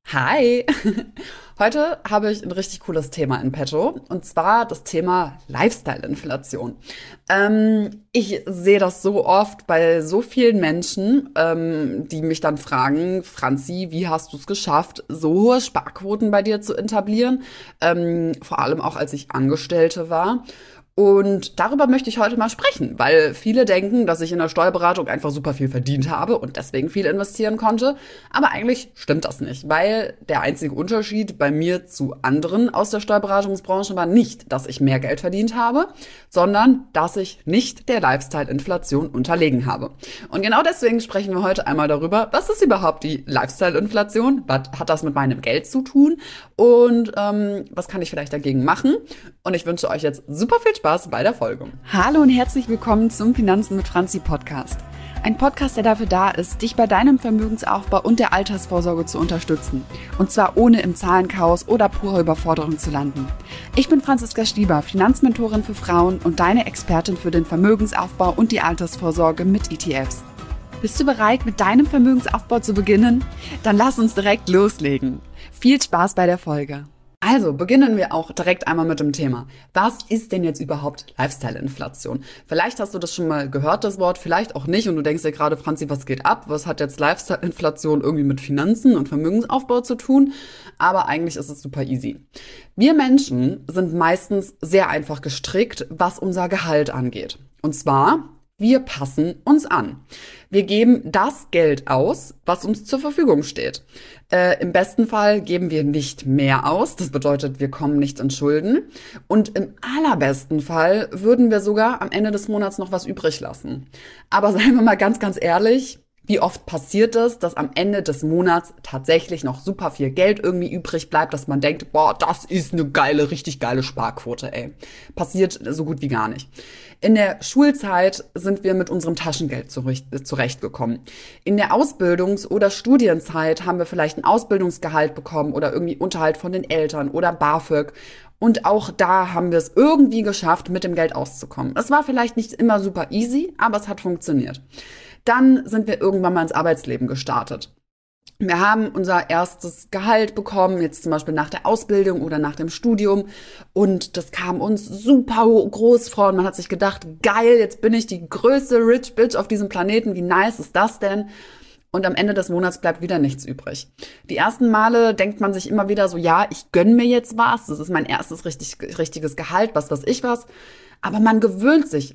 Hi! Heute habe ich ein richtig cooles Thema in petto, und zwar das Thema Lifestyle-Inflation. Ich sehe das so oft bei so vielen Menschen, die mich dann fragen: Franzi, wie hast du es geschafft, so hohe Sparquoten bei dir zu etablieren? Vor allem auch, als ich Angestellte war. Und darüber möchte ich heute mal sprechen, weil viele denken, dass ich in der Steuerberatung einfach super viel verdient habe und deswegen viel investieren konnte. Aber eigentlich stimmt das nicht, weil der einzige Unterschied bei mir zu anderen aus der Steuerberatungsbranche war nicht, dass ich mehr Geld verdient habe, sondern dass ich nicht der Lifestyle-Inflation unterlegen habe. Und genau deswegen sprechen wir heute einmal darüber, was ist überhaupt die Lifestyle-Inflation, was hat das mit meinem Geld zu tun und was kann ich vielleicht dagegen machen. Und ich wünsche euch jetzt super viel Spaß bei der Folge. Hallo und herzlich willkommen zum Finanzen mit Franzi Podcast. Ein Podcast, der dafür da ist, dich bei deinem Vermögensaufbau und der Altersvorsorge zu unterstützen. Und zwar ohne im Zahlenchaos oder purer Überforderung zu landen. Ich bin Franziska Stieber, Finanzmentorin für Frauen und deine Expertin für den Vermögensaufbau und die Altersvorsorge mit ETFs. Bist du bereit, mit deinem Vermögensaufbau zu beginnen? Dann lass uns direkt loslegen. Viel Spaß bei der Folge. Also beginnen wir auch direkt einmal mit dem Thema. Was ist denn jetzt überhaupt Lifestyle-Inflation? Vielleicht hast du das schon mal gehört, das Wort, vielleicht auch nicht. Und du denkst dir gerade: Franzi, was geht ab? Was hat jetzt Lifestyle-Inflation irgendwie mit Finanzen und Vermögensaufbau zu tun? Aber eigentlich ist es super easy. Wir Menschen sind meistens sehr einfach gestrickt, was unser Gehalt angeht. Und zwar: wir passen uns an. Wir geben das Geld aus, was uns zur Verfügung steht. Im besten Fall geben wir nicht mehr aus. Das bedeutet, wir kommen nicht in Schulden. Und im allerbesten Fall würden wir sogar am Ende des Monats noch was übrig lassen. Aber seien wir mal ganz, ganz ehrlich: Wie oft passiert es, dass am Ende des Monats tatsächlich noch super viel Geld irgendwie übrig bleibt, dass man denkt, boah, das ist eine geile, richtig geile Sparquote, ey. Passiert so gut wie gar nicht. In der Schulzeit sind wir mit unserem Taschengeld zurechtgekommen. In der Ausbildungs- oder Studienzeit haben wir vielleicht ein Ausbildungsgehalt bekommen oder irgendwie Unterhalt von den Eltern oder BAföG. Und auch da haben wir es irgendwie geschafft, mit dem Geld auszukommen. Es war vielleicht nicht immer super easy, aber es hat funktioniert. Dann sind wir irgendwann mal ins Arbeitsleben gestartet. Wir haben unser erstes Gehalt bekommen, jetzt zum Beispiel nach der Ausbildung oder nach dem Studium. Und das kam uns super groß vor. Und man hat sich gedacht: geil, jetzt bin ich die größte Rich Bitch auf diesem Planeten. Wie nice ist das denn? Und am Ende des Monats bleibt wieder nichts übrig. Die ersten Male denkt man sich immer wieder so: ja, ich gönn mir jetzt was. Das ist mein erstes richtiges Gehalt, was weiß ich was. Aber man gewöhnt sich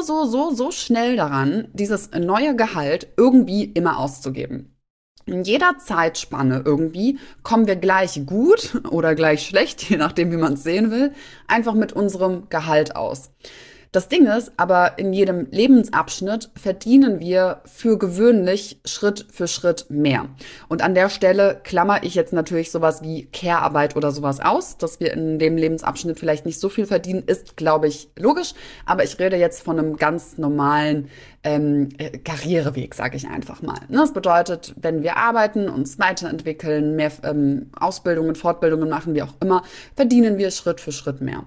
so schnell daran, dieses neue Gehalt irgendwie immer auszugeben. In jeder Zeitspanne irgendwie kommen wir gleich gut oder gleich schlecht, je nachdem, wie man es sehen will, einfach mit unserem Gehalt aus. Das Ding ist aber: in jedem Lebensabschnitt verdienen wir für gewöhnlich Schritt für Schritt mehr. Und an der Stelle klammer ich jetzt natürlich sowas wie Care-Arbeit oder sowas aus. Dass wir in dem Lebensabschnitt vielleicht nicht so viel verdienen, ist, glaube ich, logisch. Aber ich rede jetzt von einem ganz normalen Karriereweg, sage ich einfach mal. Das bedeutet, wenn wir arbeiten, uns weiterentwickeln, mehr Ausbildungen, Fortbildungen machen, wie auch immer, verdienen wir Schritt für Schritt mehr.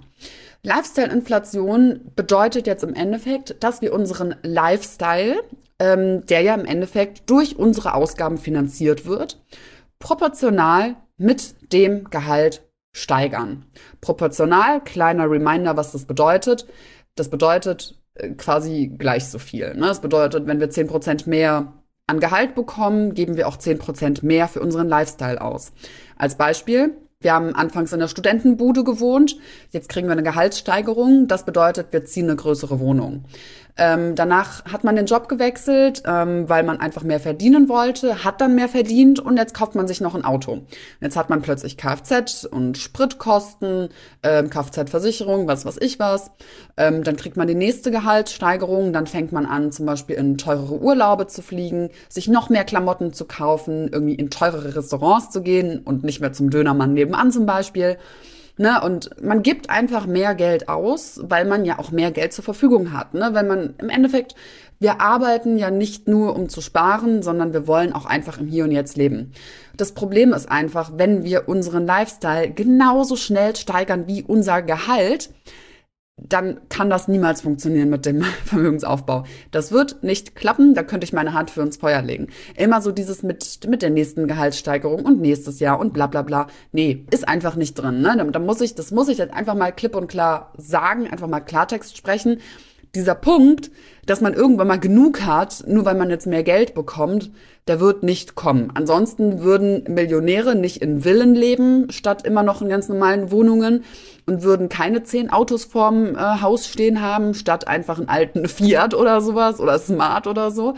Lifestyle-Inflation bedeutet jetzt im Endeffekt, dass wir unseren Lifestyle, der ja im Endeffekt durch unsere Ausgaben finanziert wird, proportional mit dem Gehalt steigern. Proportional, kleiner Reminder, was das bedeutet. Das bedeutet quasi gleich so viel. Das bedeutet, wenn wir 10% mehr an Gehalt bekommen, geben wir auch 10% mehr für unseren Lifestyle aus. Als Beispiel: wir haben anfangs in der Studentenbude gewohnt, jetzt kriegen wir eine Gehaltssteigerung. Das bedeutet, wir ziehen eine größere Wohnung. Danach hat man den Job gewechselt, weil man einfach mehr verdienen wollte, hat dann mehr verdient und jetzt kauft man sich noch ein Auto. Jetzt hat man plötzlich Kfz und Spritkosten, Kfz-Versicherung, was weiß ich was. Dann kriegt man die nächste Gehaltssteigerung, dann fängt man an, zum Beispiel in teurere Urlaube zu fliegen, sich noch mehr Klamotten zu kaufen, irgendwie in teurere Restaurants zu gehen und nicht mehr zum Dönermann nebenan zum Beispiel. Ne, und man gibt einfach mehr Geld aus, weil man ja auch mehr Geld zur Verfügung hat. Ne? Weil man im Endeffekt, wir arbeiten ja nicht nur, um zu sparen, sondern wir wollen auch einfach im Hier und Jetzt leben. Das Problem ist einfach: wenn wir unseren Lifestyle genauso schnell steigern wie unser Gehalt, dann kann das niemals funktionieren mit dem Vermögensaufbau. Das wird nicht klappen, da könnte ich meine Hand für ins Feuer legen. Immer so dieses mit der nächsten Gehaltssteigerung und nächstes Jahr und bla bla bla. Nee, ist einfach nicht drin. Ne? Das muss ich jetzt einfach mal klipp und klar sagen, einfach mal Klartext sprechen. Dieser Punkt, dass man irgendwann mal genug hat, nur weil man jetzt mehr Geld bekommt, der wird nicht kommen. Ansonsten würden Millionäre nicht in Villen leben, statt immer noch in ganz normalen Wohnungen und würden keine 10 Autos vorm Haus stehen haben, statt einfach einen alten Fiat oder sowas oder Smart oder so.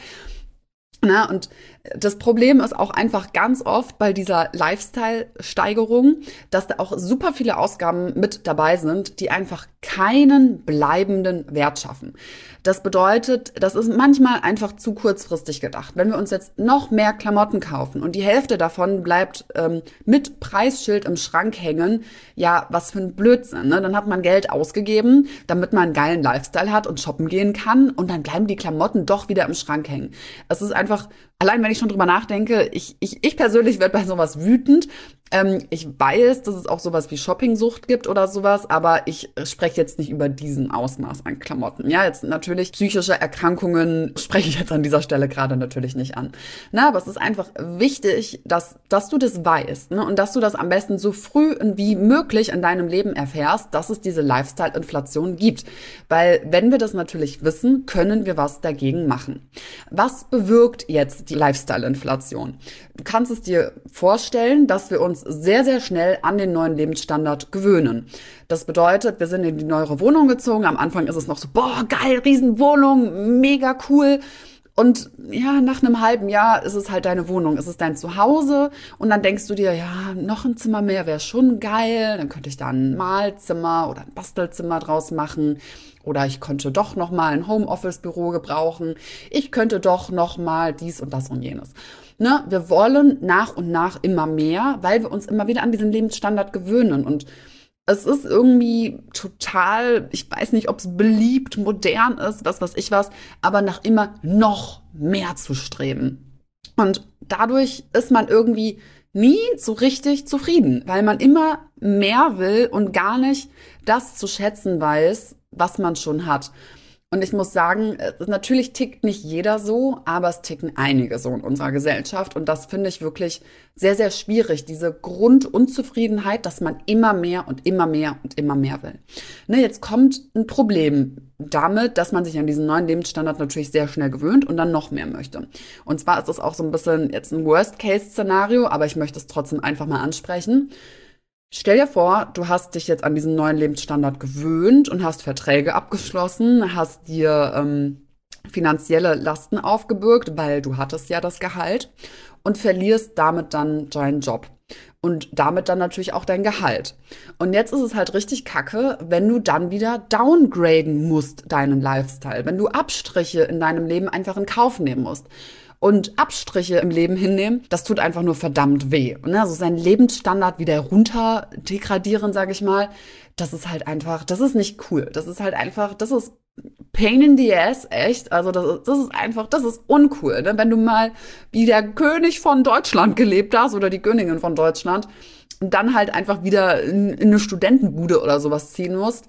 Na, und das Problem ist auch einfach ganz oft bei dieser Lifestyle-Steigerung, dass da auch super viele Ausgaben mit dabei sind, die einfach keinen bleibenden Wert schaffen. Das bedeutet, das ist manchmal einfach zu kurzfristig gedacht. Wenn wir uns jetzt noch mehr Klamotten kaufen und die Hälfte davon bleibt mit Preisschild im Schrank hängen, ja, was für ein Blödsinn, ne? Dann hat man Geld ausgegeben, damit man einen geilen Lifestyle hat und shoppen gehen kann und dann bleiben die Klamotten doch wieder im Schrank hängen. Es ist einfach, allein wenn ich schon drüber nachdenke, ich persönlich werde bei sowas wütend. Ich weiß, dass es auch sowas wie Shoppingsucht gibt oder sowas, aber ich spreche jetzt nicht über diesen Ausmaß an Klamotten. Ja, jetzt natürlich psychische Erkrankungen spreche ich jetzt an dieser Stelle gerade natürlich nicht an. Na, aber es ist einfach wichtig, dass du das weißt, ne? Und dass du das am besten so früh wie möglich in deinem Leben erfährst, dass es diese Lifestyle-Inflation gibt. Weil wenn wir das natürlich wissen, können wir was dagegen machen. Was bewirkt jetzt die Lifestyle-Inflation? Du kannst es dir vorstellen, dass wir uns sehr, sehr schnell an den neuen Lebensstandard gewöhnen. Das bedeutet, wir sind in die neuere Wohnung gezogen. Am Anfang ist es noch so, boah, geil, Riesenwohnung, mega cool. Und ja, nach einem halben Jahr ist es halt deine Wohnung, ist es dein Zuhause. Und dann denkst du dir, ja, noch ein Zimmer mehr wäre schon geil. Dann könnte ich da ein Malzimmer oder ein Bastelzimmer draus machen. Oder ich könnte doch noch mal ein Homeoffice-Büro gebrauchen. Ich könnte doch noch mal dies und das und jenes. Ne? Wir wollen nach und nach immer mehr, weil wir uns immer wieder an diesen Lebensstandard gewöhnen. Und es ist irgendwie total, ich weiß nicht, ob es beliebt, modern ist, was weiß ich was, aber nach immer noch mehr zu streben. Und dadurch ist man irgendwie nie so richtig zufrieden, weil man immer mehr will und gar nicht das zu schätzen weiß, was man schon hat. Und ich muss sagen, natürlich tickt nicht jeder so, aber es ticken einige so in unserer Gesellschaft. Und das finde ich wirklich sehr, sehr schwierig, diese Grundunzufriedenheit, dass man immer mehr und immer mehr und immer mehr will. Ne, jetzt kommt ein Problem damit, dass man sich an diesen neuen Lebensstandard natürlich sehr schnell gewöhnt und dann noch mehr möchte. Und zwar ist das auch so ein bisschen jetzt ein Worst-Case-Szenario, aber ich möchte es trotzdem einfach mal ansprechen. Stell dir vor, du hast dich jetzt an diesen neuen Lebensstandard gewöhnt und hast Verträge abgeschlossen, hast dir finanzielle Lasten aufgebürgt, weil du hattest ja das Gehalt und verlierst damit dann deinen Job und damit dann natürlich auch dein Gehalt. Und jetzt ist es halt richtig kacke, wenn du dann wieder downgraden musst, deinen Lifestyle, wenn du Abstriche in deinem Leben einfach in Kauf nehmen musst. Und Abstriche im Leben hinnehmen, das tut einfach nur verdammt weh. Und also seinen Lebensstandard wieder runter degradieren, sage ich mal, das ist halt einfach, das ist nicht cool. Das ist halt einfach, das ist pain in the ass, echt. Also das ist einfach, das ist uncool. Ne? Wenn du mal wie der König von Deutschland gelebt hast oder die Königin von Deutschland, und dann halt einfach wieder in eine Studentenbude oder sowas ziehen musst,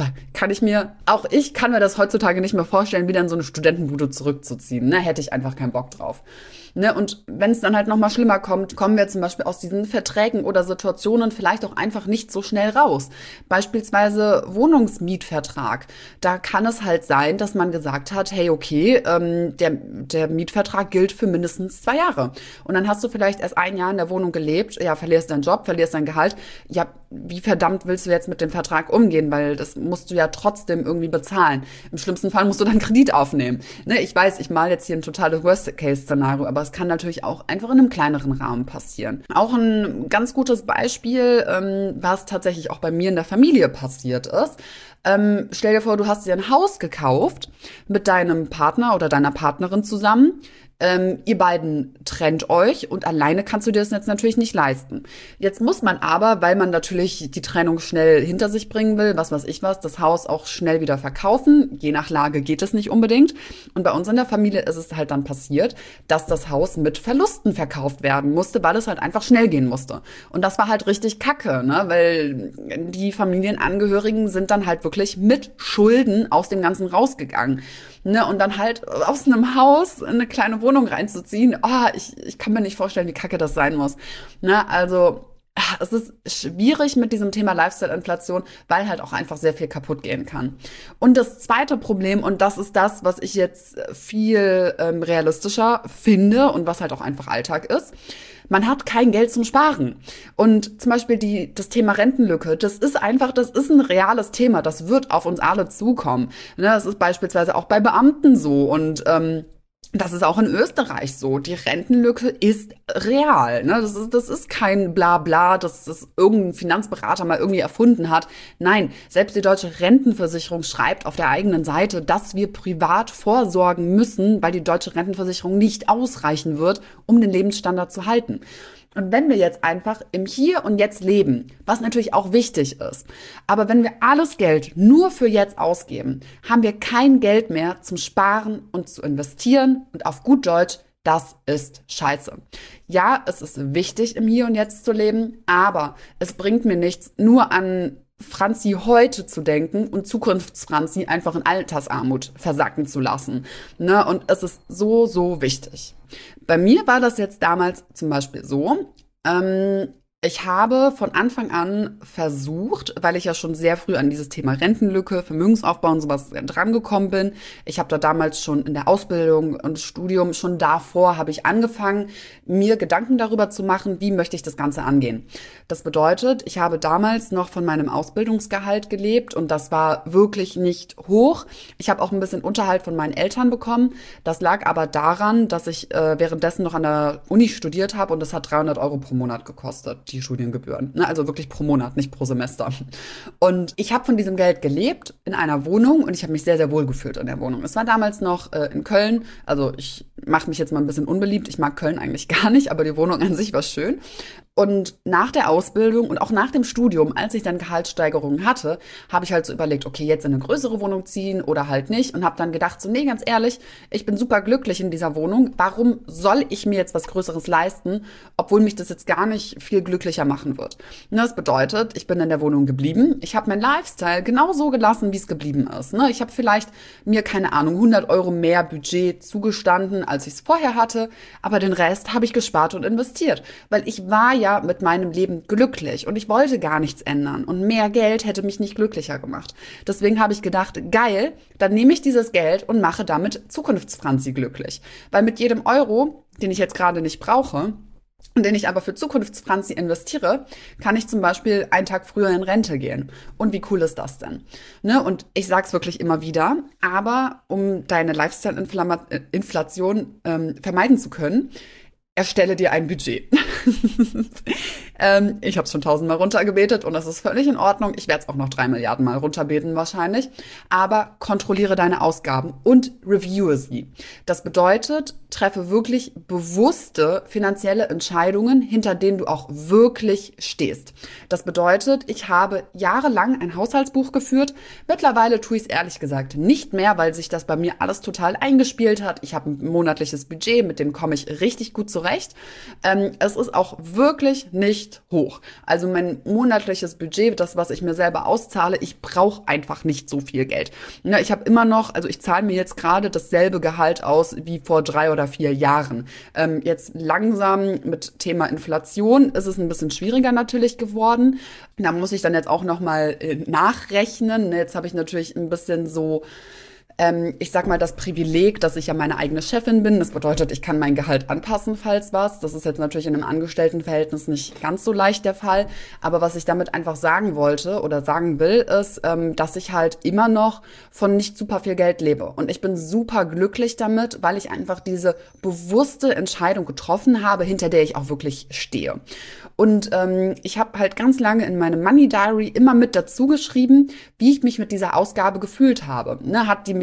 ich kann mir das heutzutage nicht mehr vorstellen, wieder in so eine Studentenbude zurückzuziehen. Ne? Hätte ich einfach keinen Bock drauf. Ne? Und wenn es dann halt noch mal schlimmer kommt, kommen wir zum Beispiel aus diesen Verträgen oder Situationen vielleicht auch einfach nicht so schnell raus. Beispielsweise Wohnungsmietvertrag. Da kann es halt sein, dass man gesagt hat, hey, okay, der Mietvertrag gilt für mindestens 2 Jahre. Und dann hast du vielleicht erst 1 Jahr in der Wohnung gelebt, ja, verlierst deinen Job, verlierst dein Gehalt. Ja, wie verdammt willst du jetzt mit dem Vertrag umgehen? Weil das musst du ja trotzdem irgendwie bezahlen. Im schlimmsten Fall musst du dann Kredit aufnehmen. Ne, ich weiß, ich male jetzt hier ein totales Worst-Case-Szenario, aber es kann natürlich auch einfach in einem kleineren Rahmen passieren. Auch ein ganz gutes Beispiel, was tatsächlich auch bei mir in der Familie passiert ist. Stell dir vor, du hast dir ein Haus gekauft mit deinem Partner oder deiner Partnerin zusammen. Ihr beiden trennt euch und alleine kannst du dir das jetzt natürlich nicht leisten. Jetzt muss man aber, weil man natürlich die Trennung schnell hinter sich bringen will, was weiß ich was, das Haus auch schnell wieder verkaufen. Je nach Lage geht es nicht unbedingt. Und bei uns in der Familie ist es halt dann passiert, dass das Haus mit Verlusten verkauft werden musste, weil es halt einfach schnell gehen musste. Und das war halt richtig kacke, ne? Weil die Familienangehörigen sind dann halt wirklich mit Schulden aus dem Ganzen rausgegangen. Ne, und dann halt aus einem Haus in eine kleine Wohnung reinzuziehen, ich kann mir nicht vorstellen, wie kacke das sein muss. Ne, also es ist schwierig mit diesem Thema Lifestyle-Inflation, weil halt auch einfach sehr viel kaputt gehen kann. Und das zweite Problem, und das ist das, was ich jetzt viel realistischer finde und was halt auch einfach Alltag ist, man hat kein Geld zum Sparen. Und zum Beispiel das Thema Rentenlücke, das ist ein reales Thema. Das wird auf uns alle zukommen. Ne, das ist beispielsweise auch bei Beamten so. Und das ist auch in Österreich so. Die Rentenlücke ist real. Ne? Das ist kein Blabla, das irgendein Finanzberater mal irgendwie erfunden hat. Nein, selbst die deutsche Rentenversicherung schreibt auf der eigenen Seite, dass wir privat vorsorgen müssen, weil die deutsche Rentenversicherung nicht ausreichen wird, um den Lebensstandard zu halten. Und wenn wir jetzt einfach im Hier und Jetzt leben, was natürlich auch wichtig ist, aber wenn wir alles Geld nur für jetzt ausgeben, haben wir kein Geld mehr zum Sparen und zu investieren und auf gut Deutsch, das ist scheiße. Ja, es ist wichtig, im Hier und Jetzt zu leben, aber es bringt mir nichts, nur an Franzi heute zu denken und Zukunftsfranzi einfach in Altersarmut versacken zu lassen. Ne? Und es ist so, so wichtig. Bei mir war das jetzt damals zum Beispiel so, ich habe von Anfang an versucht, weil ich ja schon sehr früh an dieses Thema Rentenlücke, Vermögensaufbau und sowas drangekommen bin. Ich habe da damals schon in der Ausbildung und Studium, schon davor habe ich angefangen, mir Gedanken darüber zu machen, wie möchte ich das Ganze angehen. Das bedeutet, ich habe damals noch von meinem Ausbildungsgehalt gelebt und das war wirklich nicht hoch. Ich habe auch ein bisschen Unterhalt von meinen Eltern bekommen. Das lag aber daran, dass ich währenddessen noch an der Uni studiert habe und das hat 300 Euro pro Monat gekostet, die Studiengebühren. Ne? Also wirklich pro Monat, nicht pro Semester. Und ich habe von diesem Geld gelebt in einer Wohnung und ich habe mich sehr, sehr wohl gefühlt in der Wohnung. Es war damals noch in Köln. Also ich mache mich jetzt mal ein bisschen unbeliebt. Ich mag Köln eigentlich gar nicht, aber die Wohnung an sich war schön. Und nach der Ausbildung und auch nach dem Studium, als ich dann Gehaltssteigerungen hatte, habe ich halt so überlegt, okay, jetzt in eine größere Wohnung ziehen oder halt nicht. Und habe dann gedacht, so nee, ganz ehrlich, ich bin super glücklich in dieser Wohnung. Warum soll ich mir jetzt was Größeres leisten, obwohl mich das jetzt gar nicht viel glücklicher machen wird? Und das bedeutet, ich bin in der Wohnung geblieben. Ich habe mein Lifestyle genau so gelassen, wie es geblieben ist. Ne? Ich habe vielleicht mir, keine Ahnung, 100 Euro mehr Budget zugestanden, als ich es vorher hatte. Aber den Rest habe ich gespart und investiert. Weil ich war ja mit meinem Leben glücklich und ich wollte gar nichts ändern und mehr Geld hätte mich nicht glücklicher gemacht. Deswegen habe ich gedacht, geil, dann nehme ich dieses Geld und mache damit Zukunftsfranzi glücklich. Weil mit jedem Euro, den ich jetzt gerade nicht brauche, und den ich aber für Zukunftsfranzi investiere, kann ich zum Beispiel einen Tag früher in Rente gehen. Und wie cool ist das denn? Ne? Und ich sag's wirklich immer wieder, aber um deine Lifestyle-Inflation vermeiden zu können, erstelle dir ein Budget. Ich habe es schon 1000-mal runtergebetet und das ist völlig in Ordnung. Ich werde es auch noch 3 Milliarden Mal runterbeten wahrscheinlich. Aber kontrolliere deine Ausgaben und reviewe sie. Das bedeutet, treffe wirklich bewusste finanzielle Entscheidungen, hinter denen du auch wirklich stehst. Das bedeutet, ich habe jahrelang ein Haushaltsbuch geführt. Mittlerweile tue ich es ehrlich gesagt nicht mehr, weil sich das bei mir alles total eingespielt hat. Ich habe ein monatliches Budget, mit dem komme ich richtig gut zurecht. Es ist auch wirklich nicht hoch. Also mein monatliches Budget, das, was ich mir selber auszahle, ich brauche einfach nicht so viel Geld. Ja, ich habe immer noch, also ich zahle mir jetzt gerade dasselbe Gehalt aus wie vor 3 oder 4 Jahren. Jetzt langsam mit Thema Inflation ist es ein bisschen schwieriger natürlich geworden. Da muss ich dann jetzt auch noch mal nachrechnen. Jetzt habe ich natürlich ein bisschen so ich sag mal, das Privileg, dass ich ja meine eigene Chefin bin. Das bedeutet, ich kann mein Gehalt anpassen, falls was. Das ist jetzt natürlich in einem Angestelltenverhältnis nicht ganz so leicht der Fall. Aber was ich damit einfach sagen wollte oder sagen will, ist, dass ich halt immer noch von nicht super viel Geld lebe. Und ich bin super glücklich damit, weil ich einfach diese bewusste Entscheidung getroffen habe, hinter der ich auch wirklich stehe. Und ich habe halt ganz lange in meinem Money Diary immer mit dazu geschrieben, wie ich mich mit dieser Ausgabe gefühlt habe. Ne, hat die mich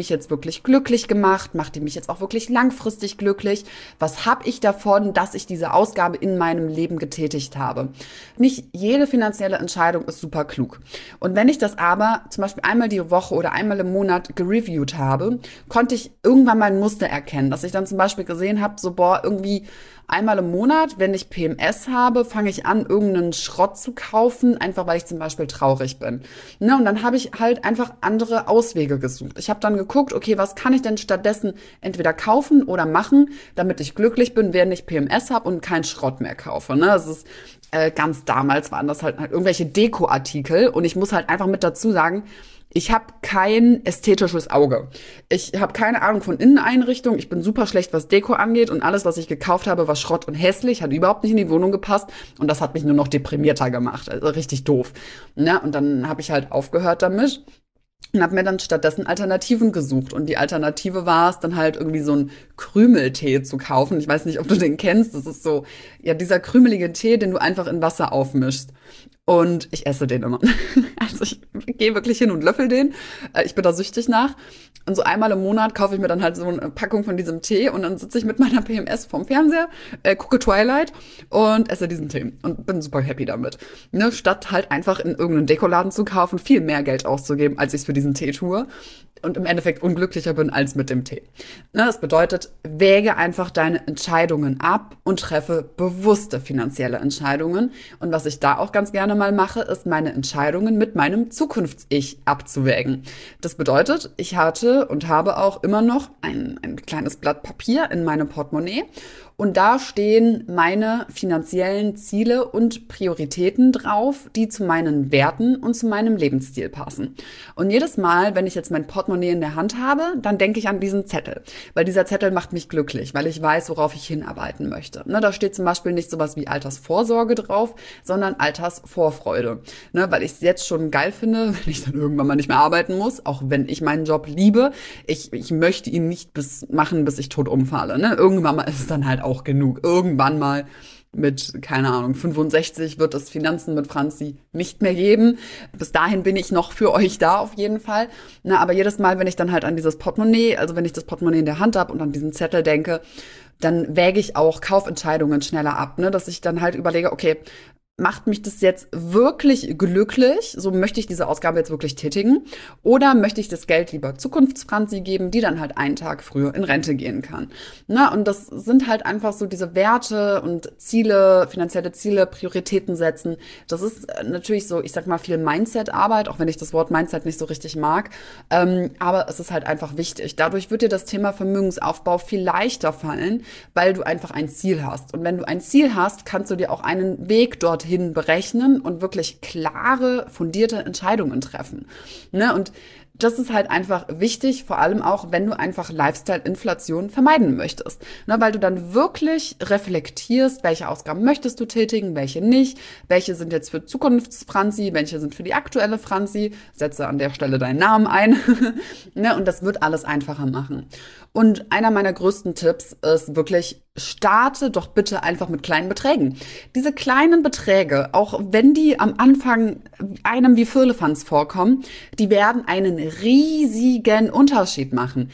mich jetzt wirklich glücklich gemacht? Macht die mich jetzt auch wirklich langfristig glücklich? Was habe ich davon, dass ich diese Ausgabe in meinem Leben getätigt habe? Nicht jede finanzielle Entscheidung ist super klug. Und wenn ich das aber zum Beispiel einmal die Woche oder einmal im Monat gereviewt habe, konnte ich irgendwann mal ein Muster erkennen, dass ich dann zum Beispiel gesehen habe, so irgendwie einmal im Monat, wenn ich PMS habe, fange ich an, irgendeinen Schrott zu kaufen, einfach weil ich zum Beispiel traurig bin. Ne? Und dann habe ich halt einfach andere Auswege gesucht. Ich habe dann geguckt, okay, was kann ich denn stattdessen entweder kaufen oder machen, damit ich glücklich bin, während ich PMS habe und keinen Schrott mehr kaufe. Ne? Das ist ganz damals waren das halt irgendwelche Dekoartikel und ich muss halt einfach mit dazu sagen, ich habe kein ästhetisches Auge. Ich habe keine Ahnung von Inneneinrichtung. Ich bin super schlecht, was Deko angeht. Und alles, was ich gekauft habe, war Schrott und hässlich, hat überhaupt nicht in die Wohnung gepasst. Und das hat mich nur noch deprimierter gemacht. Also richtig doof. Ja, und dann habe ich halt aufgehört damit. Und habe mir dann stattdessen Alternativen gesucht. Und die Alternative war es, dann halt irgendwie so einen Krümeltee zu kaufen. Ich weiß nicht, ob du den kennst. Das ist so, ja, dieser krümelige Tee, den du einfach in Wasser aufmischst. Und ich esse den immer. Also ich gehe wirklich hin und löffel den. Ich bin da süchtig nach. Und so einmal im Monat kaufe ich mir dann halt so eine Packung von diesem Tee und dann sitze ich mit meiner PMS vorm Fernseher, gucke Twilight und esse diesen Tee und bin super happy damit. Ne? Statt halt einfach in irgendeinen Dekoladen zu kaufen, viel mehr Geld auszugeben, als ich es für diesen Tee tue. Und im Endeffekt unglücklicher bin als mit dem Tee. Ne, das bedeutet, wäge einfach deine Entscheidungen ab und treffe bewusste finanzielle Entscheidungen. Und was ich da auch ganz gerne mal mache, ist meine Entscheidungen mit meinem Zukunfts-Ich abzuwägen. Das bedeutet, ich hatte und habe auch immer noch ein kleines Blatt Papier in meinem Portemonnaie. Und da stehen meine finanziellen Ziele und Prioritäten drauf, die zu meinen Werten und zu meinem Lebensstil passen. Und jedes Mal, wenn ich jetzt mein Portemonnaie in der Hand habe, dann denke ich an diesen Zettel. Weil dieser Zettel macht mich glücklich, weil ich weiß, worauf ich hinarbeiten möchte. Ne, da steht zum Beispiel nicht sowas wie Altersvorsorge drauf, sondern Altersvorfreude. Ne, weil ich es jetzt schon geil finde, wenn ich dann irgendwann mal nicht mehr arbeiten muss, auch wenn ich meinen Job liebe. Ich möchte ihn nicht machen, bis ich tot umfalle. Ne? Irgendwann mal ist es dann halt auch genug. Irgendwann mal mit, keine Ahnung, 65 wird es Finanzen mit Franzi nicht mehr geben. Bis dahin bin ich noch für euch da auf jeden Fall. Na, aber jedes Mal, wenn ich dann halt an dieses Portemonnaie, also wenn ich das Portemonnaie in der Hand habe und an diesen Zettel denke, dann wäge ich auch Kaufentscheidungen schneller ab, ne? Dass ich dann halt überlege, okay, macht mich das jetzt wirklich glücklich? So möchte ich diese Ausgabe jetzt wirklich tätigen? Oder möchte ich das Geld lieber Zukunftsfranzi geben, die dann halt einen Tag früher in Rente gehen kann? Na, und das sind halt einfach so diese Werte und Ziele, finanzielle Ziele, Prioritäten setzen. Das ist natürlich so, ich sag mal, viel Mindset-Arbeit, auch wenn ich das Wort Mindset nicht so richtig mag. Aber es ist halt einfach wichtig. Dadurch wird dir das Thema Vermögensaufbau viel leichter fallen, weil du einfach ein Ziel hast. Und wenn du ein Ziel hast, kannst du dir auch einen Weg dorthin berechnen und wirklich klare, fundierte Entscheidungen treffen. Ne? Und das ist halt einfach wichtig, vor allem auch, wenn du einfach Lifestyle-Inflation vermeiden möchtest. Ne? Weil du dann wirklich reflektierst, welche Ausgaben möchtest du tätigen, welche nicht, welche sind jetzt für Zukunftsfranzi, welche sind für die aktuelle Franzi. Setze an der Stelle deinen Namen ein. Ne? Und das wird alles einfacher machen. Und einer meiner größten Tipps ist wirklich, starte doch bitte einfach mit kleinen Beträgen. Diese kleinen Beträge, auch wenn die am Anfang einem wie Firlefanz vorkommen, die werden einen riesigen Unterschied machen.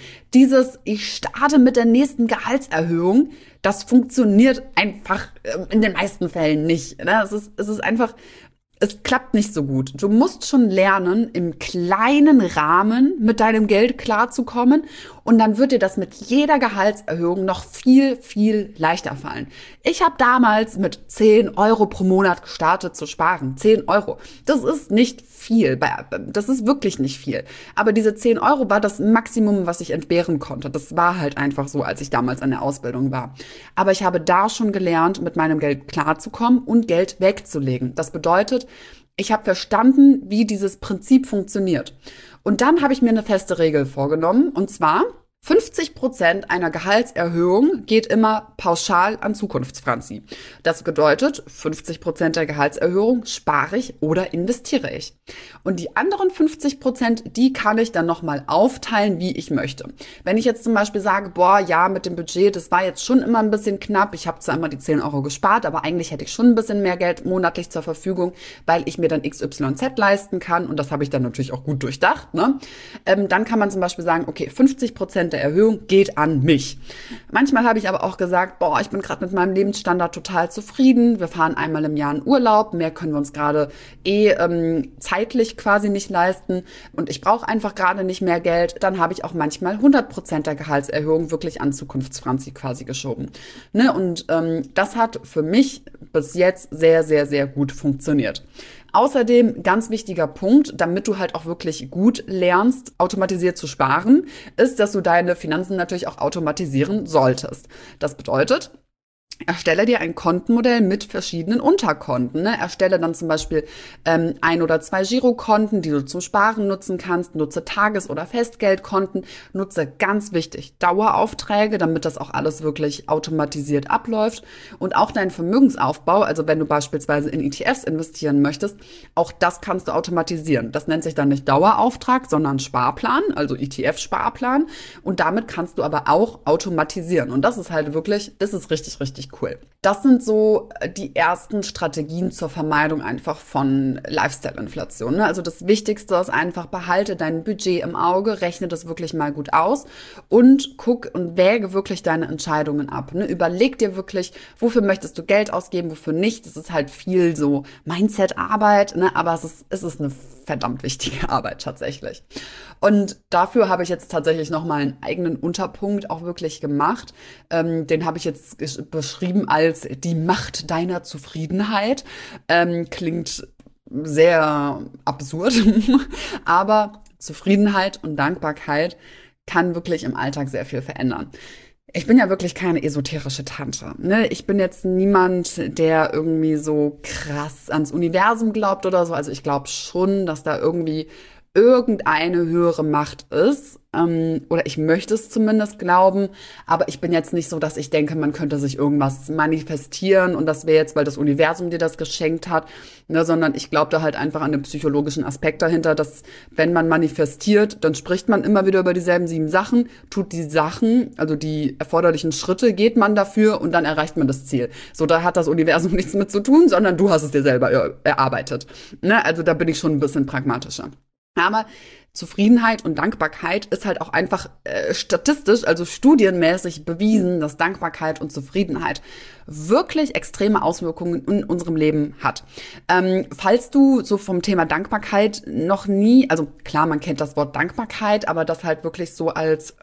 Ich starte mit der nächsten Gehaltserhöhung, das funktioniert einfach in den meisten Fällen nicht. Es ist einfach, es klappt nicht so gut. Du musst schon lernen, im kleinen Rahmen mit deinem Geld klarzukommen und dann wird dir das mit jeder Gehaltserhöhung noch viel, viel leichter fallen. Ich habe damals mit 10 Euro pro Monat gestartet zu sparen. 10 Euro. Das ist nicht viel. Das ist wirklich nicht viel. Aber diese 10 Euro war das Maximum, was ich entbehren konnte. Das war halt einfach so, als ich damals an der Ausbildung war. Aber ich habe da schon gelernt, mit meinem Geld klarzukommen und Geld wegzulegen. Das bedeutet, ich habe verstanden, wie dieses Prinzip funktioniert. Und dann habe ich mir eine feste Regel vorgenommen. Und zwar 50% einer Gehaltserhöhung geht immer pauschal an Zukunftsfranzi. Das bedeutet, 50% der Gehaltserhöhung spare ich oder investiere ich. Und die anderen 50%, die kann ich dann nochmal aufteilen, wie ich möchte. Wenn ich jetzt zum Beispiel sage, boah, ja, mit dem Budget, das war jetzt schon immer ein bisschen knapp. Ich habe zwar immer die 10 Euro gespart, aber eigentlich hätte ich schon ein bisschen mehr Geld monatlich zur Verfügung, weil ich mir dann XYZ leisten kann. Und das habe ich dann natürlich auch gut durchdacht, ne? Dann kann man zum Beispiel sagen, okay, 50% der Erhöhung geht an mich. Manchmal habe ich aber auch gesagt, boah, ich bin gerade mit meinem Lebensstandard total zufrieden. Wir fahren einmal im Jahr in Urlaub. Mehr können wir uns gerade zeitlich quasi nicht leisten. Und ich brauche einfach gerade nicht mehr Geld. Dann habe ich auch manchmal 100% der Gehaltserhöhung wirklich an Zukunftsfranzi quasi geschoben. Ne? Und das hat für mich bis jetzt sehr, sehr, sehr gut funktioniert. Außerdem, ganz wichtiger Punkt, damit du halt auch wirklich gut lernst, automatisiert zu sparen, ist, dass du deine Finanzen natürlich auch automatisieren solltest. Das bedeutet, erstelle dir ein Kontenmodell mit verschiedenen Unterkonten. Ne? Erstelle dann zum Beispiel 1 oder 2 Girokonten, die du zum Sparen nutzen kannst. Nutze Tages- oder Festgeldkonten. Nutze, ganz wichtig, Daueraufträge, damit das auch alles wirklich automatisiert abläuft. Und auch dein Vermögensaufbau, also wenn du beispielsweise in ETFs investieren möchtest, auch das kannst du automatisieren. Das nennt sich dann nicht Dauerauftrag, sondern Sparplan, also ETF-Sparplan. Und damit kannst du aber auch automatisieren. Und das ist halt wirklich, das ist richtig, richtig cool. Das sind so die ersten Strategien zur Vermeidung einfach von Lifestyle-Inflation. Also das Wichtigste ist einfach, behalte dein Budget im Auge, rechne das wirklich mal gut aus und guck und wäge wirklich deine Entscheidungen ab. Überleg dir wirklich, wofür möchtest du Geld ausgeben, wofür nicht. Das ist halt viel so Mindset-Arbeit, aber es ist eine verdammt wichtige Arbeit tatsächlich. Und dafür habe ich jetzt tatsächlich nochmal einen eigenen Unterpunkt auch wirklich gemacht. Den habe ich jetzt beschrieben als die Macht deiner Zufriedenheit. Klingt sehr absurd, aber Zufriedenheit und Dankbarkeit kann wirklich im Alltag sehr viel verändern. Ich bin ja wirklich keine esoterische Tante. Ne? Ich bin jetzt niemand, der irgendwie so krass ans Universum glaubt oder so. Also ich glaube schon, dass da irgendwie irgendeine höhere Macht ist. Oder ich möchte es zumindest glauben. Aber ich bin jetzt nicht so, dass ich denke, man könnte sich irgendwas manifestieren und das wäre jetzt, weil das Universum dir das geschenkt hat. Ne? Sondern ich glaube da halt einfach an den psychologischen Aspekt dahinter, dass wenn man manifestiert, dann spricht man immer wieder über dieselben 7 Sachen, tut die Sachen, also die erforderlichen Schritte, geht man dafür und dann erreicht man das Ziel. So, da hat das Universum nichts mit zu tun, sondern du hast es dir selber erarbeitet. Ne? Also da bin ich schon ein bisschen pragmatischer. Aber Zufriedenheit und Dankbarkeit ist halt auch einfach statistisch, also studienmäßig bewiesen, dass Dankbarkeit und Zufriedenheit wirklich extreme Auswirkungen in unserem Leben hat. Falls du so vom Thema Dankbarkeit noch nie, also klar, man kennt das Wort Dankbarkeit, aber das halt wirklich so als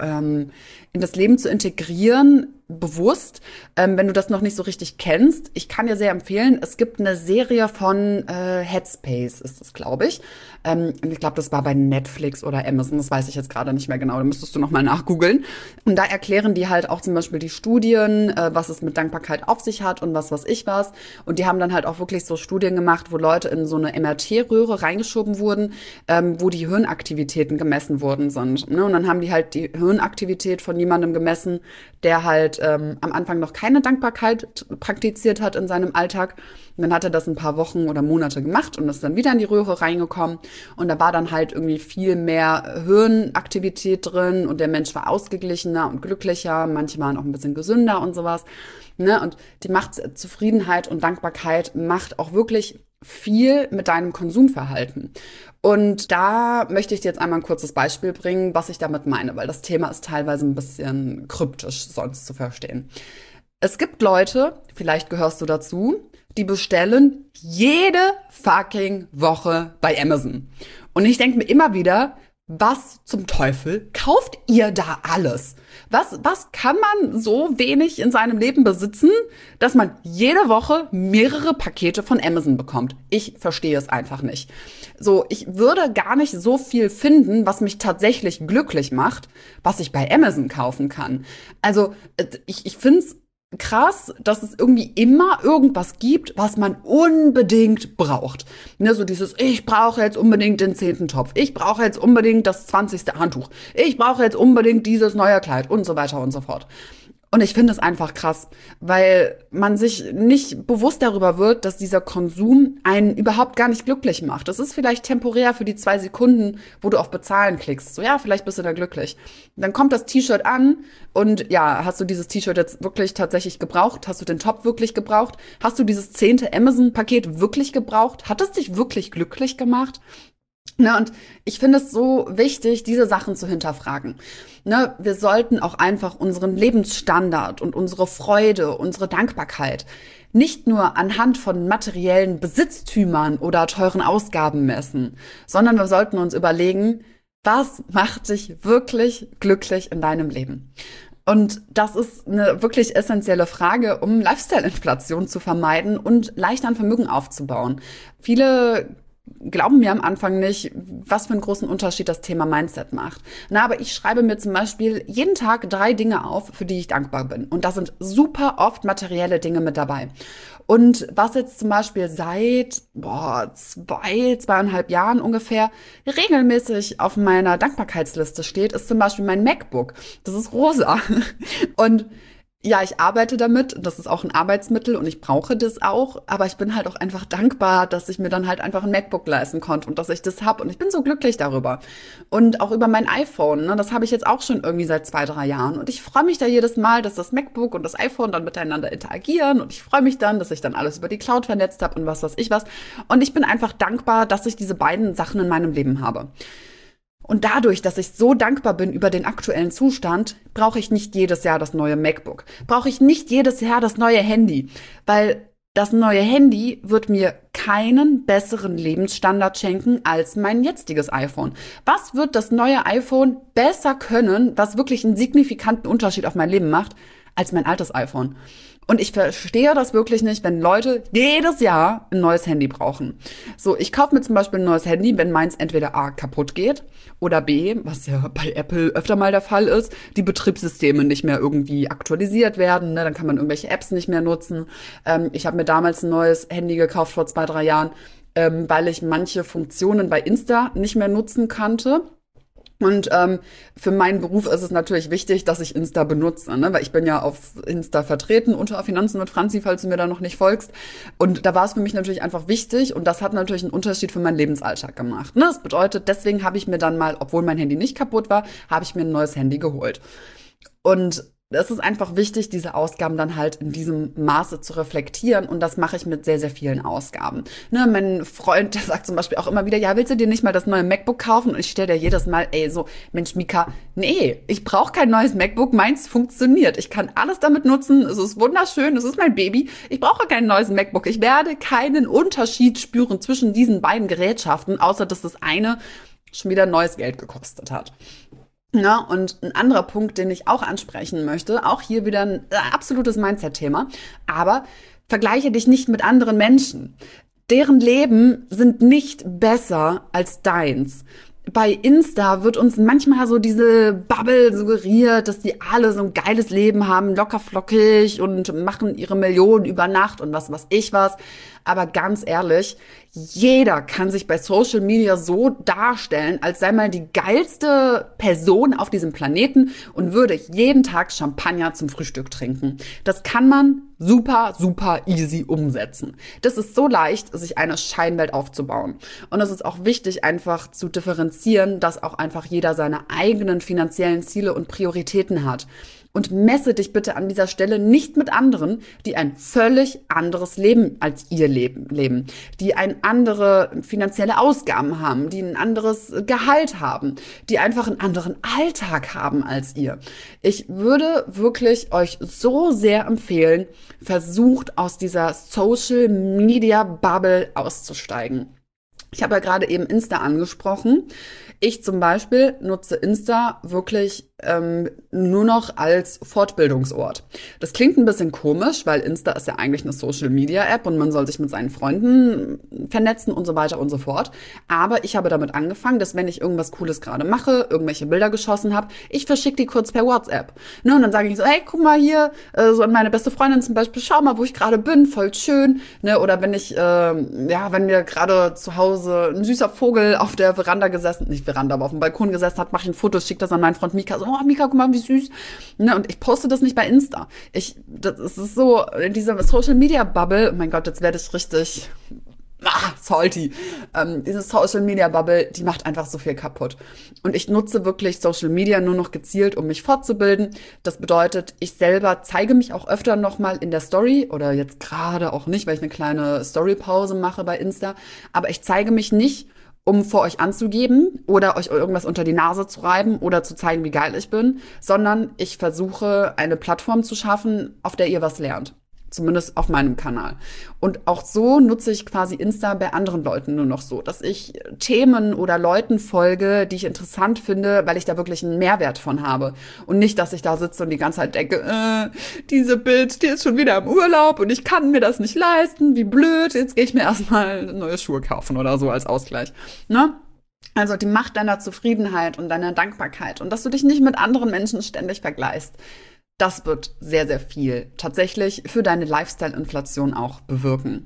in das Leben zu integrieren, bewusst, wenn du das noch nicht so richtig kennst. Ich kann dir sehr empfehlen, es gibt eine Serie von Headspace, ist das, glaube ich. Ich glaube, das war bei Netflix oder Amazon, das weiß ich jetzt gerade nicht mehr genau, da müsstest du nochmal nachgoogeln. Und da erklären die halt auch zum Beispiel die Studien, was es mit Dankbarkeit auf sich hat und was ich was. Und die haben dann halt auch wirklich so Studien gemacht, wo Leute in so eine MRT-Röhre reingeschoben wurden, wo die Hirnaktivitäten gemessen worden sind. Ne? Und dann haben die halt die Hirnaktivität von jemandem gemessen, der halt am Anfang noch keine Dankbarkeit praktiziert hat in seinem Alltag. Und dann hat er das ein paar Wochen oder Monate gemacht und ist dann wieder in die Röhre reingekommen. Und da war dann halt irgendwie viel mehr Hirnaktivität drin und der Mensch war ausgeglichener und glücklicher. Manche waren auch ein bisschen gesünder und sowas. Ne? Und die Macht Zufriedenheit und Dankbarkeit macht auch wirklich viel mit deinem Konsumverhalten. Und da möchte ich dir jetzt einmal ein kurzes Beispiel bringen, was ich damit meine, weil das Thema ist teilweise ein bisschen kryptisch sonst zu verstehen. Es gibt Leute, vielleicht gehörst du dazu, die bestellen jede fucking Woche bei Amazon. Und ich denke mir immer wieder, was zum Teufel kauft ihr da alles? Was kann man so wenig in seinem Leben besitzen, dass man jede Woche mehrere Pakete von Amazon bekommt? Ich verstehe es einfach nicht. So, ich würde gar nicht so viel finden, was mich tatsächlich glücklich macht, was ich bei Amazon kaufen kann. Also, ich finde es krass, dass es irgendwie immer irgendwas gibt, was man unbedingt braucht. Ne, so dieses, ich brauche jetzt unbedingt den 10. Topf, ich brauche jetzt unbedingt das 20. Handtuch, ich brauche jetzt unbedingt dieses neue Kleid und so weiter und so fort. Und ich finde es einfach krass, weil man sich nicht bewusst darüber wird, dass dieser Konsum einen überhaupt gar nicht glücklich macht. Das ist vielleicht temporär für die 2 Sekunden, wo du auf Bezahlen klickst. So, ja, vielleicht bist du da glücklich. Dann kommt das T-Shirt an und ja, hast du dieses T-Shirt jetzt wirklich tatsächlich gebraucht? Hast du den Top wirklich gebraucht? Hast du dieses 10. Amazon-Paket wirklich gebraucht? Hat es dich wirklich glücklich gemacht? Ne, und ich finde es so wichtig, diese Sachen zu hinterfragen. Ne, wir sollten auch einfach unseren Lebensstandard und unsere Freude, unsere Dankbarkeit nicht nur anhand von materiellen Besitztümern oder teuren Ausgaben messen, sondern wir sollten uns überlegen, was macht dich wirklich glücklich in deinem Leben? Und das ist eine wirklich essentielle Frage, um Lifestyle-Inflation zu vermeiden und leicht an Vermögen aufzubauen. Viele glauben mir am Anfang nicht, was für einen großen Unterschied das Thema Mindset macht. Na, aber ich schreibe mir zum Beispiel jeden Tag 3 Dinge auf, für die ich dankbar bin. Und da sind super oft materielle Dinge mit dabei. Und was jetzt zum Beispiel seit 2,5 Jahren ungefähr regelmäßig auf meiner Dankbarkeitsliste steht, ist zum Beispiel mein MacBook. Das ist rosa. Und ja, ich arbeite damit, das ist auch ein Arbeitsmittel und ich brauche das auch, aber ich bin halt auch einfach dankbar, dass ich mir dann halt einfach ein MacBook leisten konnte und dass ich das hab und ich bin so glücklich darüber. Und auch über mein iPhone, ne, das habe ich jetzt auch schon irgendwie seit 2, 3 Jahren und ich freue mich da jedes Mal, dass das MacBook und das iPhone dann miteinander interagieren und ich freue mich dann, dass ich dann alles über die Cloud vernetzt habe und was weiß ich was. Und ich bin einfach dankbar, dass ich diese beiden Sachen in meinem Leben habe. Und dadurch, dass ich so dankbar bin über den aktuellen Zustand, brauche ich nicht jedes Jahr das neue MacBook. Brauche ich nicht jedes Jahr das neue Handy. Weil das neue Handy wird mir keinen besseren Lebensstandard schenken als mein jetziges iPhone. Was wird das neue iPhone besser können, was wirklich einen signifikanten Unterschied auf mein Leben macht, als mein altes iPhone? Und ich verstehe das wirklich nicht, wenn Leute jedes Jahr ein neues Handy brauchen. So, ich kaufe mir zum Beispiel ein neues Handy, wenn meins entweder A kaputt geht oder B, was ja bei Apple öfter mal der Fall ist, die Betriebssysteme nicht mehr irgendwie aktualisiert werden. Ne? Dann kann man irgendwelche Apps nicht mehr nutzen. Ich habe mir damals ein neues Handy gekauft vor 2, 3 Jahren, weil ich manche Funktionen bei Insta nicht mehr nutzen konnte. Und für meinen Beruf ist es natürlich wichtig, dass ich Insta benutze, ne? Weil ich bin ja auf Insta vertreten unter Finanzen mit Franzi, falls du mir da noch nicht folgst. Und da war es für mich natürlich einfach wichtig und das hat natürlich einen Unterschied für meinen Lebensalltag gemacht. Ne? Das bedeutet, deswegen habe ich mir dann mal, obwohl mein Handy nicht kaputt war, habe ich mir ein neues Handy geholt. Und es ist einfach wichtig, diese Ausgaben dann halt in diesem Maße zu reflektieren. Und das mache ich mit sehr, sehr vielen Ausgaben. Ne, mein Freund, der sagt zum Beispiel auch immer wieder, ja, willst du dir nicht mal das neue MacBook kaufen? Und ich stelle dir jedes Mal, so, Mensch, Mika, nee, ich brauche kein neues MacBook, meins funktioniert. Ich kann alles damit nutzen, es ist wunderschön, es ist mein Baby. Ich brauche kein neues MacBook. Ich werde keinen Unterschied spüren zwischen diesen beiden Gerätschaften, außer dass das eine schon wieder neues Geld gekostet hat. Ja, und ein anderer Punkt, den ich auch ansprechen möchte, auch hier wieder ein absolutes Mindset-Thema, aber vergleiche dich nicht mit anderen Menschen. Deren Leben sind nicht besser als deins. Bei Insta wird uns manchmal so diese Bubble suggeriert, dass die alle so ein geiles Leben haben, locker flockig und machen ihre Millionen über Nacht und was weiß ich was. Aber ganz ehrlich, jeder kann sich bei Social Media so darstellen, als sei mal die geilste Person auf diesem Planeten und würde jeden Tag Champagner zum Frühstück trinken. Das kann man super, super easy umsetzen. Das ist so leicht, sich eine Scheinwelt aufzubauen. Und es ist auch wichtig, einfach zu differenzieren, dass auch einfach jeder seine eigenen finanziellen Ziele und Prioritäten hat. Und messe dich bitte an dieser Stelle nicht mit anderen, die ein völlig anderes Leben als ihr leben, die andere finanzielle Ausgaben haben, die ein anderes Gehalt haben, die einfach einen anderen Alltag haben als ihr. Ich würde wirklich euch so sehr empfehlen, versucht aus dieser Social Media Bubble auszusteigen. Ich habe ja gerade eben Insta angesprochen. Ich zum Beispiel nutze Insta wirklich nur noch als Fortbildungsort. Das klingt ein bisschen komisch, weil Insta ist ja eigentlich eine Social-Media-App und man soll sich mit seinen Freunden vernetzen und so weiter und so fort. Aber ich habe damit angefangen, dass wenn ich irgendwas Cooles gerade mache, irgendwelche Bilder geschossen habe, ich verschicke die kurz per WhatsApp. Ne, und dann sage ich so, hey, guck mal hier, so an meine beste Freundin zum Beispiel, schau mal, wo ich gerade bin, voll schön. Ne, oder wenn ich, wenn mir gerade zu Hause ein süßer Vogel auf der Veranda gesessen, nicht Veranda, aber auf dem Balkon gesessen hat, mache ich ein Foto, schicke das an meinen Freund Mika, so, oh Mika, guck mal, wie süß. Ne, und ich poste das nicht bei Insta. Das ist so, in dieser Social-Media-Bubble, oh mein Gott, jetzt werde ich richtig salty. Diese Social-Media-Bubble, die macht einfach so viel kaputt. Und ich nutze wirklich Social Media nur noch gezielt, um mich fortzubilden. Das bedeutet, ich selber zeige mich auch öfter nochmal in der Story oder jetzt gerade auch nicht, weil ich eine kleine Story-Pause mache bei Insta. Aber ich zeige mich nicht, um vor euch anzugeben oder euch irgendwas unter die Nase zu reiben oder zu zeigen, wie geil ich bin, sondern ich versuche, eine Plattform zu schaffen, auf der ihr was lernt. Zumindest auf meinem Kanal. Und auch so nutze ich quasi Insta bei anderen Leuten nur noch so, dass ich Themen oder Leuten folge, die ich interessant finde, weil ich da wirklich einen Mehrwert von habe. Und nicht, dass ich da sitze und die ganze Zeit denke, diese Bild, die ist schon wieder im Urlaub und ich kann mir das nicht leisten, wie blöd, jetzt gehe ich mir erstmal neue Schuhe kaufen oder so als Ausgleich. Ne? Also die Macht deiner Zufriedenheit und deiner Dankbarkeit und dass du dich nicht mit anderen Menschen ständig vergleichst. Das wird sehr, sehr viel tatsächlich für deine Lifestyle-Inflation auch bewirken.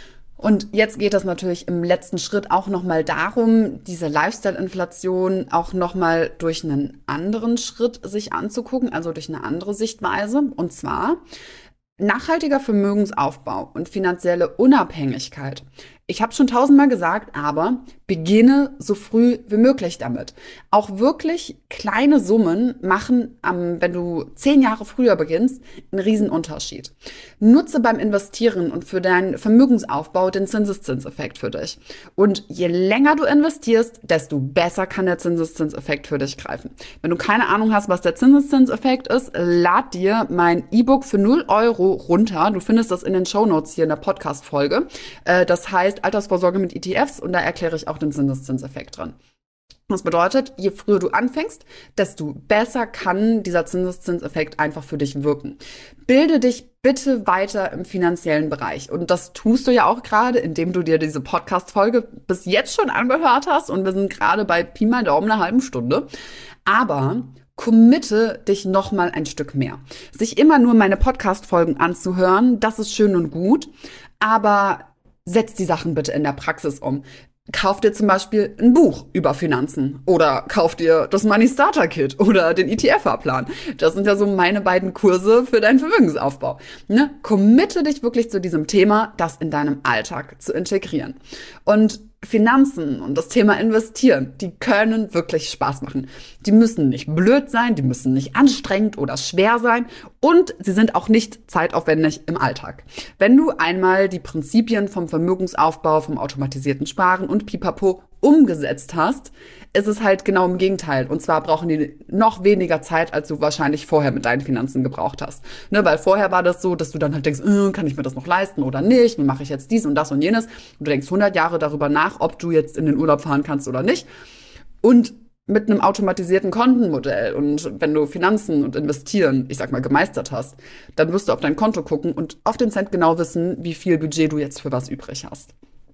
Und jetzt geht es natürlich im letzten Schritt auch nochmal darum, diese Lifestyle-Inflation auch nochmal durch einen anderen Schritt sich anzugucken, also durch eine andere Sichtweise. Und zwar nachhaltiger Vermögensaufbau und finanzielle Unabhängigkeit. Ich habe schon tausendmal gesagt, aber beginne so früh wie möglich damit. Auch wirklich kleine Summen machen, wenn du 10 Jahre früher beginnst, einen Riesenunterschied. Nutze beim Investieren und für deinen Vermögensaufbau den Zinseszinseffekt für dich. Und je länger du investierst, desto besser kann der Zinseszinseffekt für dich greifen. Wenn du keine Ahnung hast, was der Zinseszinseffekt ist, lad dir mein E-Book für 0 Euro runter. Du findest das in den Shownotes hier in der Podcast-Folge. Das heißt Altersvorsorge mit ETFs und da erkläre ich auch den Zinseszinseffekt drin. Das bedeutet, je früher du anfängst, desto besser kann dieser Zinseszinseffekt einfach für dich wirken. Bilde dich bitte weiter im finanziellen Bereich. Und das tust du ja auch gerade, indem du dir diese Podcast-Folge bis jetzt schon angehört hast. Und wir sind gerade bei Pi mal Daumen einer halben Stunde. Aber committe dich noch mal ein Stück mehr. Sich immer nur meine Podcast-Folgen anzuhören, das ist schön und gut. Aber setz die Sachen bitte in der Praxis um. Kauf dir zum Beispiel ein Buch über Finanzen oder kauf dir das Money Starter Kit oder den ETF-Fahrplan. Das sind ja so meine beiden Kurse für deinen Vermögensaufbau. Ne? Committe dich wirklich zu diesem Thema, das in deinem Alltag zu integrieren. Und Finanzen und das Thema Investieren, die können wirklich Spaß machen. Die müssen nicht blöd sein, die müssen nicht anstrengend oder schwer sein und sie sind auch nicht zeitaufwendig im Alltag. Wenn du einmal die Prinzipien vom Vermögensaufbau, vom automatisierten Sparen und Pipapo umgesetzt hast, ist es halt genau im Gegenteil. Und zwar brauchen die noch weniger Zeit, als du wahrscheinlich vorher mit deinen Finanzen gebraucht hast. Ne, weil vorher war das so, dass du dann halt denkst, kann ich mir das noch leisten oder nicht? Wie mache ich jetzt dies und das und jenes? Und du denkst 100 Jahre darüber nach, ob du jetzt in den Urlaub fahren kannst oder nicht. Und mit einem automatisierten Kontenmodell und wenn du Finanzen und Investieren, ich sag mal, gemeistert hast, dann wirst du auf dein Konto gucken und auf den Cent genau wissen, wie viel Budget du jetzt für was übrig hast.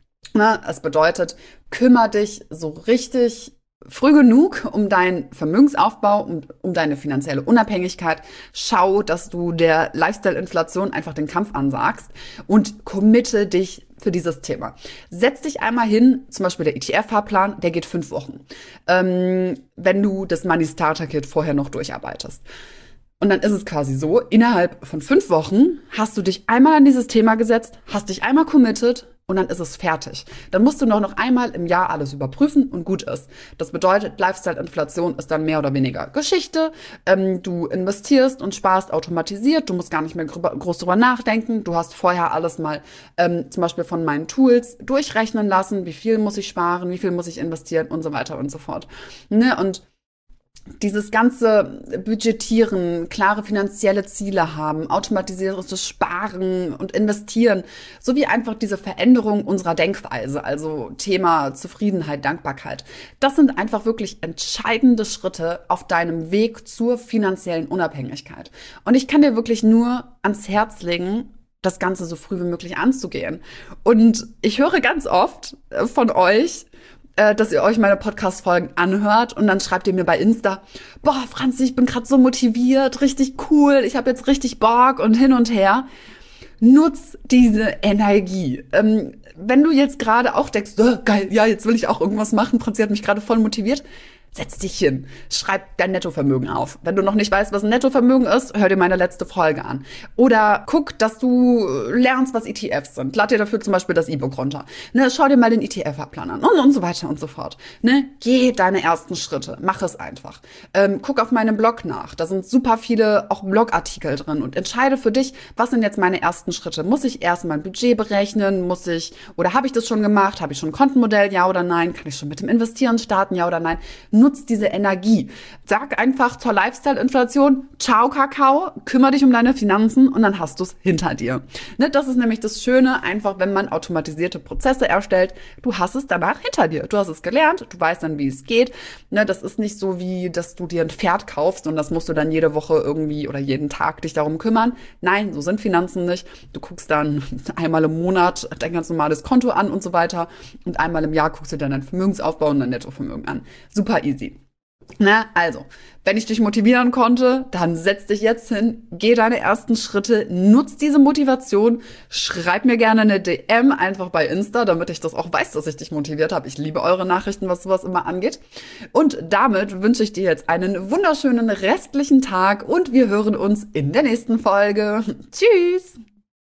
Na, es bedeutet, kümmere dich so richtig früh genug um deinen Vermögensaufbau, um deine finanzielle Unabhängigkeit. Schau, dass du der Lifestyle-Inflation einfach den Kampf ansagst und committe dich für dieses Thema. Setz dich einmal hin, zum Beispiel der ETF-Fahrplan, der geht 5 Wochen, wenn du das Money Starter Kit vorher noch durcharbeitest. Und dann ist es quasi so, innerhalb von 5 Wochen hast du dich einmal an dieses Thema gesetzt, hast dich einmal committed und dann ist es fertig. Dann musst du noch einmal im Jahr alles überprüfen und gut ist. Das bedeutet, Lifestyle-Inflation ist dann mehr oder weniger Geschichte. Du investierst und sparst automatisiert. Du musst gar nicht mehr groß drüber nachdenken. Du hast vorher alles mal zum Beispiel von meinen Tools durchrechnen lassen. Wie viel muss ich sparen? Wie viel muss ich investieren? Und so weiter und so fort. Ne? Und dieses ganze Budgetieren, klare finanzielle Ziele haben, automatisiertes Sparen und Investieren, sowie einfach diese Veränderung unserer Denkweise, also Thema Zufriedenheit, Dankbarkeit. Das sind einfach wirklich entscheidende Schritte auf deinem Weg zur finanziellen Unabhängigkeit. Und ich kann dir wirklich nur ans Herz legen, das Ganze so früh wie möglich anzugehen. Und ich höre ganz oft von euch, dass ihr euch meine Podcast-Folgen anhört und dann schreibt ihr mir bei Insta, boah, Franzi, ich bin gerade so motiviert, richtig cool, ich habe jetzt richtig Bock und hin und her. Nutz diese Energie. Wenn du jetzt gerade auch denkst, geil, ja, jetzt will ich auch irgendwas machen, Franzi hat mich gerade voll motiviert, setz dich hin, schreib dein Nettovermögen auf. Wenn du noch nicht weißt, was ein Nettovermögen ist, hör dir meine letzte Folge an. Oder guck, dass du lernst, was ETFs sind. Lad dir dafür zum Beispiel das E-Book runter. Ne, schau dir mal den ETF-Plan an und so weiter und so fort. Ne, geh deine ersten Schritte, mach es einfach. Guck auf meinem Blog nach, da sind super viele auch Blogartikel drin und entscheide für dich, was sind jetzt meine ersten Schritte. Muss ich erst mein Budget berechnen? Oder habe ich das schon gemacht? Habe ich schon ein Kontenmodell? Ja oder nein? Kann ich schon mit dem Investieren starten? Ja oder nein? Nutz diese Energie. Sag einfach zur Lifestyle-Inflation, ciao Kakao, kümmere dich um deine Finanzen und dann hast du es hinter dir. Ne, das ist nämlich das Schöne, einfach wenn man automatisierte Prozesse erstellt, du hast es danach hinter dir. Du hast es gelernt, du weißt dann, wie es geht. Ne, das ist nicht so wie, dass du dir ein Pferd kaufst und das musst du dann jede Woche irgendwie oder jeden Tag dich darum kümmern. Nein, so sind Finanzen nicht. Du guckst dann einmal im Monat dein ganz normales Konto an und so weiter und einmal im Jahr guckst du dann deinen Vermögensaufbau und dein Nettovermögen an. Super easy. Na, also, wenn ich dich motivieren konnte, dann setz dich jetzt hin, geh deine ersten Schritte, nutz diese Motivation, schreib mir gerne eine DM einfach bei Insta, damit ich das auch weiß, dass ich dich motiviert habe. Ich liebe eure Nachrichten, was sowas immer angeht. Und damit wünsche ich dir jetzt einen wunderschönen restlichen Tag und wir hören uns in der nächsten Folge. Tschüss!